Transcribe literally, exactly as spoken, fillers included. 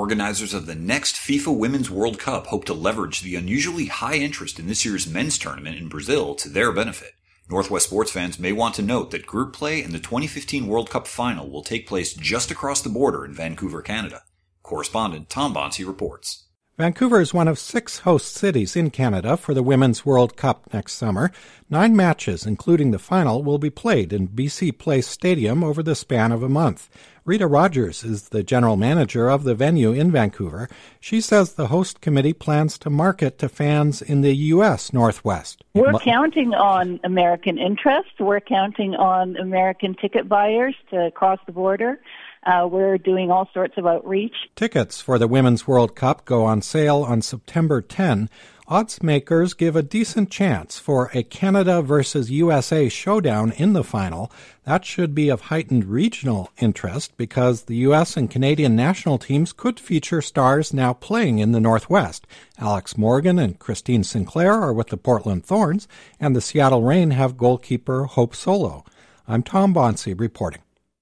Organizers of the next FIFA Women's World Cup hope to leverage the unusually high interest in this year's men's tournament in Brazil to their benefit. Northwest sports fans may want to note that group play in the twenty fifteen World Cup final will take place just across the border in Vancouver, Canada. Correspondent Tom Bonsi reports. Vancouver is one of six host cities in Canada for the Women's World Cup next summer. Nine matches, including the final, will be played in B C Place Stadium over the span of a month. Rita Rogers is the general manager of the venue in Vancouver. She says the host committee plans to market to fans in the U S Northwest. We're counting on American interest. We're counting on American ticket buyers to cross the border. Uh, we're doing all sorts of outreach. Tickets for the Women's World Cup go on sale on September tenth. Odds makers give a decent chance for a Canada versus U S A showdown in the final. That should be of heightened regional interest because the U S and Canadian national teams could feature stars now playing in the Northwest. Alex Morgan and Christine Sinclair are with the Portland Thorns, and the Seattle Reign have goalkeeper Hope Solo. I'm Tom Bonsi reporting.